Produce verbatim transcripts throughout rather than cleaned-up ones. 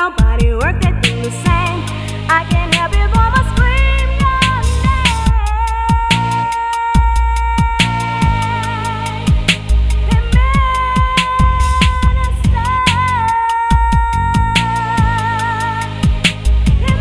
your body work that thing the same. I can't help it, but I scream your name. Hey, minister. Hey,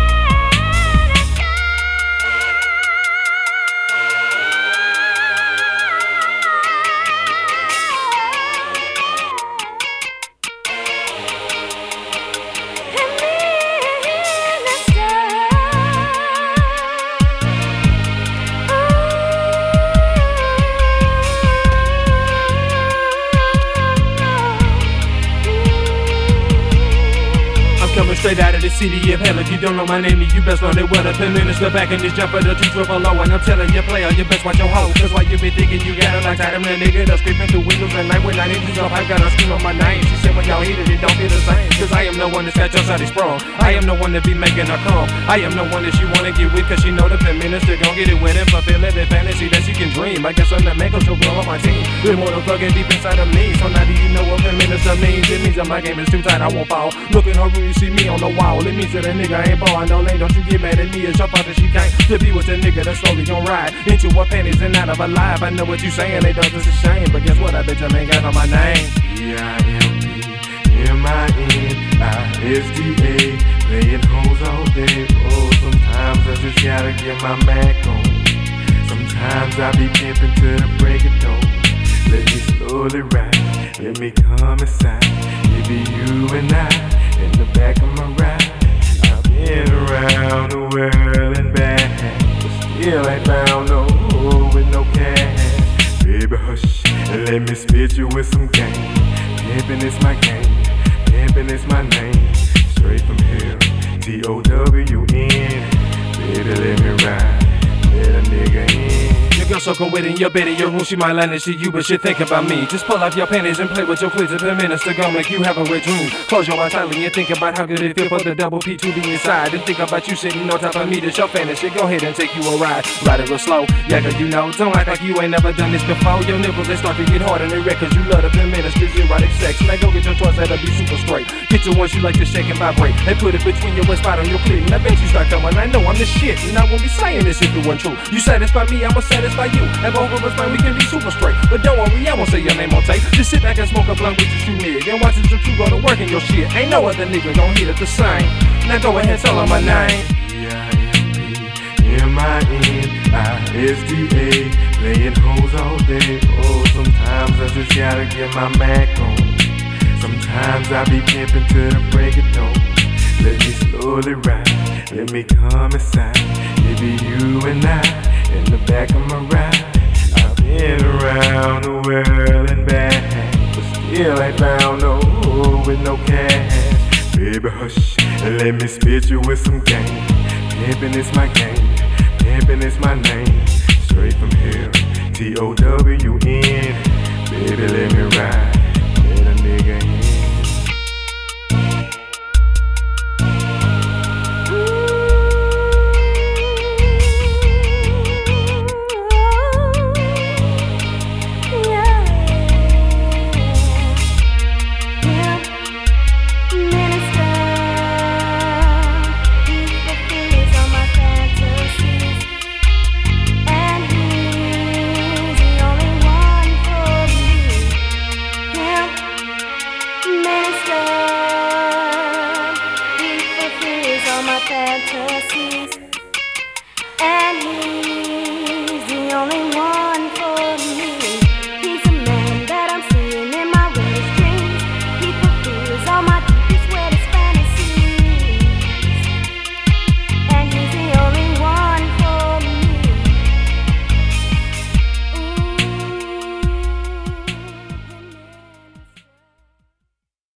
Coming straight out of the city of hell. If you don't know my name, you best learn it well. The minister back in this jumper, the two triple low. And I'm telling you, player, you best watch your hoe. Cause why you been thinking you got it like that? I'm the nigga that's creeping through windows at night when I need you up. I gotta scream on my name. She said when y'all hit it, it don't feel the same. Cause I am the one that's got your side sprung. I am the one that be making her come. I am the one that she wanna get with. Cause she know the minister gon' get it with and fulfill every fantasy that she can dream. I guess I'm the man, cause she'll blow up my team. The motherfucking deep inside of me. So now do you know what the minister means? It means that my game is too tight, I won't fall. Look at her room, you see me on the wall. It means that a nigga ain't ballin' no lane. Don't you get mad at me, it's your fault that she can't to be with the nigga that's slowly gon' ride into her panties and out of her life. I know what you saying, they don't, it's a shame. But guess what, I bet you ain't got on my name. B I M P M I N I S T A, playing hoes all day. Oh, sometimes I just gotta get my Mac on. Sometimes I be pimping to the break of dawn. Let me slowly ride, let me come inside. It be you and I in the back of my ride. I've been around the world and back, but still ain't found no hoe with no cash. Baby hush, and let me spit you with some game. Pimpin' is my game, pimpin' is my name. Straight from here, T O W N. Baby let me ride, let a nigga in. Girl, so go with in your bed in your room, she might lie to see you, but she think about me. Just pull off your panties and play with your cleats. If the minister gon' make you have a wet dream, close your eyes tightly and think about how good it feel for the double P to be inside. And think about you sitting on top of me, that's your fantasy. Go ahead and take you a ride, ride it real slow. Yeah, cause you know, don't act like you ain't never done this before. Your nipples, they start to get hard and they wreck cause you love the minister's erotic sex. Now go get your toys that'll be super straight. Get your ones you like to shake and vibrate. They put it between your wet spot on your clit. And I bet you start coming, I know I'm the shit. And I won't be saying this if it wasn't true. You satisfy me, I'ma satisfy you. And both of us, man, we can be super straight. But don't worry, I won't say your name on tape. Just sit back and smoke a blunt with your shoe nigga and watch as the true go to work in your shit. Ain't no other nigga gon' hit it the same. Now go ahead, tell them my name. B I M P M I N I S T A, playing hoes all day. Oh, sometimes I just gotta get my Mac on. Sometimes I be pimping to the break of dawn. Let me slowly ride, let me come inside. It be you and I in the back of my ride. I've been around the world and back, but still ain't found no hoe with no cash. Baby hush, and let me spit you with some game. Pimpin' is my game, pimpin' is my name. Straight from here, T O W N. Baby let me ride, let a nigga in.